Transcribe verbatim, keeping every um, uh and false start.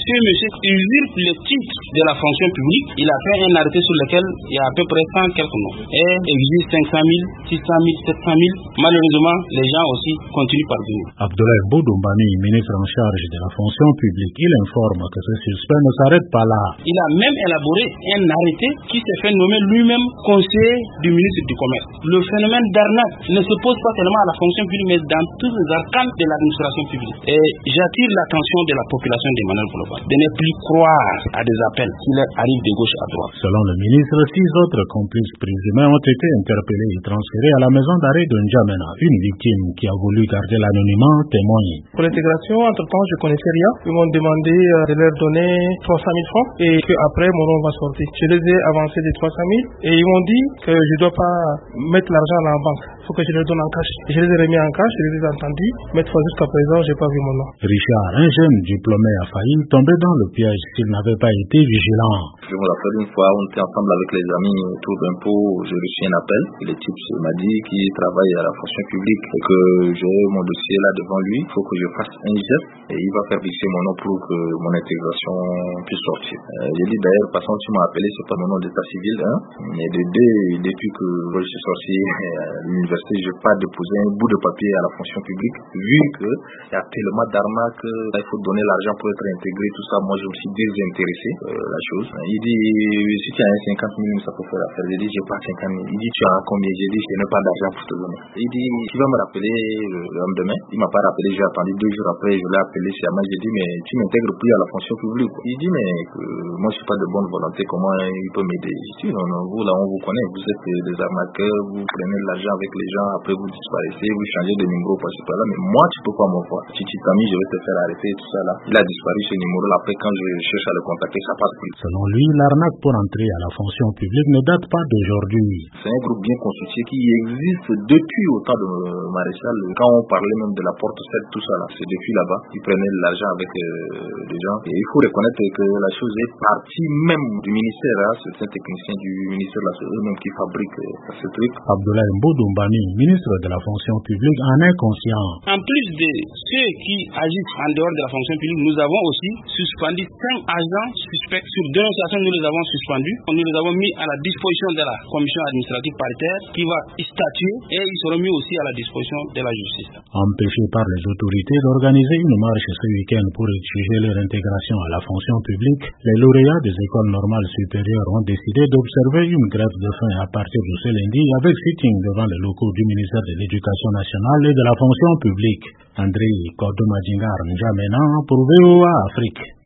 ce monsieur usurpe le titre de la fonction publique. Il a fait un arrêté sur lequel il y a à peu près cent quelques noms. Et exige cinq cent mille, six cent mille, sept cent mille. Malheureusement, les gens aussi continuent par venir. Abdoulaye Mboudoumani, ministre en charge de la fonction publique, il informe que ce suspect ne s'arrête pas là. Il a même élaboré un arrêté qui s'est fait nommer lui-même conseiller du ministre du Commerce. Le phénomène d'arnaque ne se pose pas seulement à la fonction publique, mais dans tous les arcanes de l'administration publique. Et j'attire l'attention de la population de manière globale de ne plus croire à des appels qui leur arrivent de gauche à droite. Selon le ministre, six autres complices présumés ont été interpellés et transférés à la maison d'arrêt de N'Djamena. Une victime qui a voulu garder l'anonymat témoigne. Pour l'intégration, entre-temps, je ne connaissais rien. Ils m'ont demandé de leur donner trois cent mille francs et qu'après, mon nom va sortir. Je les ai avancés de trois cent mille et ils m'ont dit que je ne dois pas mettre l'argent dans la banque. Il faut que je leur donne en cash. Je les ai remis en cash, je les ai entendus. Mais jusqu'à présent, je n'ai pas vu mon nom. Richard, un jeune diplômé, a failli tomber dans le piège s'il n'avait pas été vigilant. Je me rappelle une fois, on était ensemble avec les amis autour d'un pot, j'ai reçu un appel. Le type m'a dit qu'il travaille à la fonction publique et que j'ai mon dossier là devant lui. Il faut que je fasse un geste et il va faire visser mon nom pour que mon intégration puisse sortir. Euh, j'ai dit d'ailleurs, passant, tu m'as appelé, c'est pas mon nom d'état civil, hein. Mais de, de, depuis que je suis sorti à l'université, je n'ai pas déposé un bout de papier à la fonction publique, vu qu'il y a tellement d'arnaques, il faut donner l'argent pour être intégré, tout ça. Moi, je me suis désintéressé euh, la chose. Il dit, si tu as un cinquante mille, ça peut faire l'affaire. J'ai dit, j'ai pas cinquante mille. Il dit, tu as combien? J'ai dit, je n'ai pas d'argent pour te donner. Il dit, tu vas me rappeler le lendemain. Il m'a pas rappelé, j'ai attendu deux jours après, je l'ai appelé sciemment. J'ai dit, mais tu m'intègres plus à la fonction publique. Il dit, mais euh, moi, je suis pas de bonne volonté, comment il peut m'aider? Je dis, non, non, vous là, on vous connaît, vous êtes des arnaqueurs, vous prenez de l'argent avec les gens, après vous disparaissez, vous changez de numéro par-ci par-là, mais moi, tu peux pas m'envoyer. Si tu t'as mis, je vais te faire arrêter, tout ça là. Il a disparu ce numéro-là, après quand je cherche à le contacter, ça passe plus. Selon lui, l'arnaque pour entrer à la fonction publique ne date pas d'aujourd'hui. C'est un groupe bien constitué qui existe depuis au temps de Maréchal. Quand on parlait même de la porte sept, tout ça là, c'est depuis là-bas. Ils prenaient de l'argent avec euh, des gens. Et il faut reconnaître que la chose est partie même du ministère, hein. C'est un technicien du ministère là, c'est eux-mêmes qui fabriquent euh, ce truc. Abdoulaye Mboudoumani, ministre de la fonction publique, en est conscient. En plus de ceux qui agissent en dehors de la fonction publique, nous avons aussi suspendu cinq agents suspects. Sur dénonciation, nous les avons suspendus. Nous les avons mis à la disposition de la commission administrative paritaire qui va statuer et ils seront mis aussi à la disposition de la justice. Empêchés par les autorités d'organiser une marche ce week-end pour exiger leur intégration à la fonction publique, les lauréats des écoles normales supérieures ont décidé d'observer une grève de faim à partir de ce lundi avec sitting devant les locaux du ministère de l'Éducation nationale et de la fonction publique. André Kodomadingar N'Djamena pour V O A Afrique.